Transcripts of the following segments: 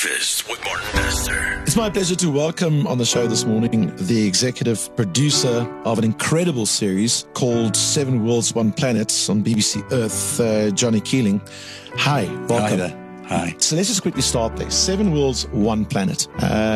Breakfast with Martin Bester. It's my pleasure to welcome on the show this morning the executive producer of an incredible series called 7 Worlds, 1 Planet on BBC Earth, Johnny Keeling. Hi, welcome. Hi there. Hi. So let's just quickly start there. 7 Worlds, 1 Planet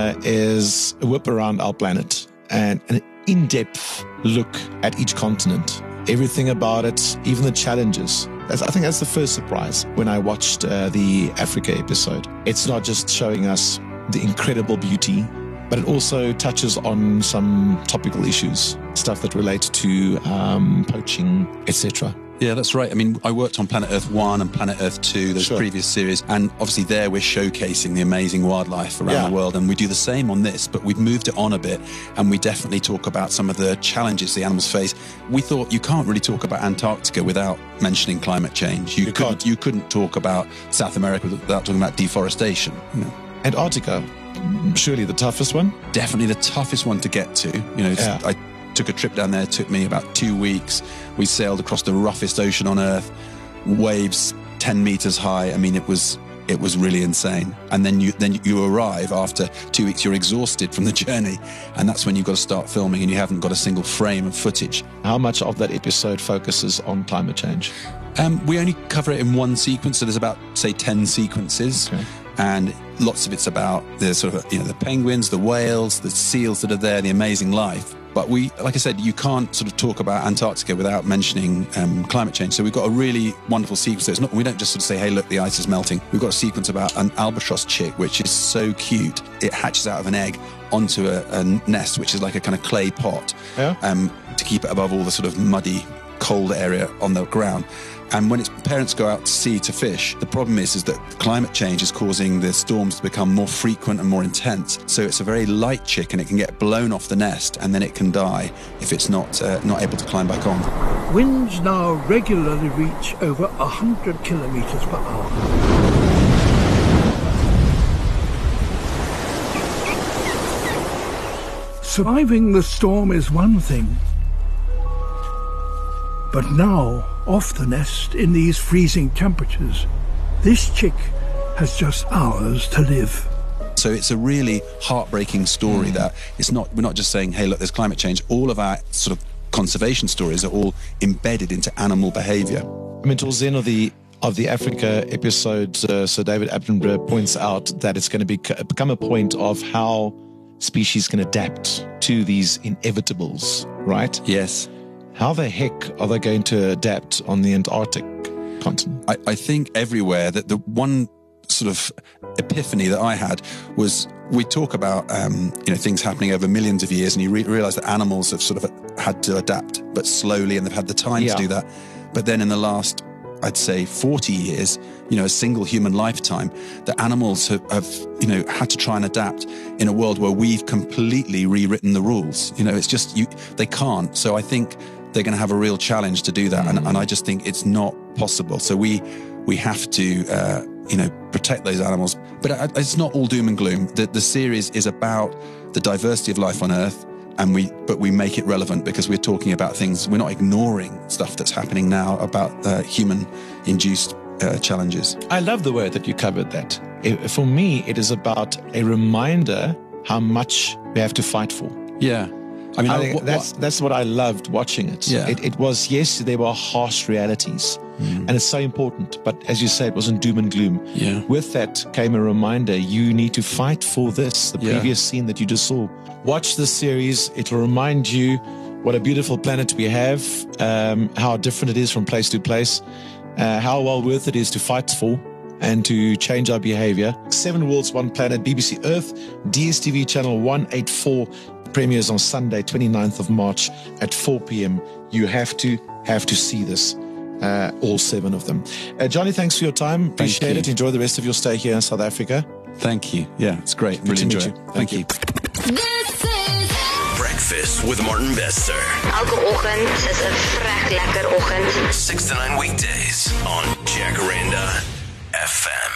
is a whip around our planet and an in-depth look at each continent. Everything about it, even the challenges. I think that's the first surprise when I watched the Africa episode. It's not just showing us the incredible beauty, but it also touches on some topical issues, stuff that relates to poaching, etc. Yeah, that's right. I mean, I worked on Planet Earth 1 and Planet Earth 2, those previous series, and obviously there we're showcasing the amazing wildlife around the world, and we do the same on this, but we've moved it on a bit, and we definitely talk about some of the challenges the animals face. We thought you can't really talk about Antarctica without mentioning climate change. You couldn't talk about South America without talking about deforestation. You know. Antarctica, surely the toughest one? Definitely the toughest one to get to. You know, I took a trip down there. It took me about 2 weeks. We sailed across the roughest ocean on Earth, waves 10 meters high. I mean, it was really insane. And then you arrive after 2 weeks. You're exhausted from the journey, and that's when you've got to start filming, and you haven't got a single frame of footage. How much of that episode focuses on climate change? We only cover it in one sequence, so there's about, say, 10 sequences. Okay. And lots of it's about the sort of, the penguins, the whales, the seals that are there, the amazing life. But like I said, you can't sort of talk about Antarctica without mentioning climate change. So we've got a really wonderful sequence. We don't just sort of say, hey, look, the ice is melting. We've got a sequence about an albatross chick, which is so cute. It hatches out of an egg onto a nest, which is like a kind of clay pot, to keep it above all the sort of muddy, cold area on the ground. And when its parents go out to sea to fish, the problem is that climate change is causing the storms to become more frequent and more intense. So it's a very light chick, and it can get blown off the nest, and then it can die if it's not able to climb back on. Winds now regularly reach over 100 kilometers per hour. Surviving the storm is one thing, but now, off the nest in these freezing temperatures, this chick has just hours to live. So it's a really heartbreaking story that we're not just saying, hey, look, there's climate change. All of our sort of conservation stories are all embedded into animal behavior. I mean, towards the end of the Africa episode, Sir David Attenborough points out that it's going to become a point of how species can adapt to these inevitables, right? Yes. How the heck are they going to adapt on the Antarctic continent? I think everywhere. That the one sort of epiphany that I had was, we talk about things happening over millions of years, and you realise that animals have sort of had to adapt, but slowly, and they've had the time to do that. But then in the last, I'd say, 40 years, a single human lifetime, the animals have had to try and adapt in a world where we've completely rewritten the rules. It's just they can't. So I think they're going to have a real challenge to do that, and I just think it's not possible. So we have to protect those animals, but it's not all doom and gloom. The series is about the diversity of life on Earth, but we make it relevant because we're talking about things. We're not ignoring stuff that's happening now about human-induced challenges. I love the way that you covered that. For me, it is about a reminder how much we have to fight for. Yeah. I mean, that's what I loved watching it. Yeah. It was, yes, there were harsh realities, and it's so important. But as you say, it wasn't doom and gloom. Yeah. With that came a reminder, you need to fight for this, the previous scene that you just saw. Watch this series. It'll remind you what a beautiful planet we have, how different it is from place to place, how well worth it is to fight for and to change our behavior. 7 Worlds, 1 Planet, BBC Earth, DSTV channel 184, premieres on Sunday, 29th of March at 4 p.m. You have to see this, all 7 of them. Johnny, thanks for your time. Appreciate it. Enjoy the rest of your stay here in South Africa. Thank you. Yeah, it's great. Really enjoy it. Thank you. This is Breakfast with Martin Bester. Elke oggend is 'n vrek lekker oggend. 6 to 9 weekdays on Jacaranda FM.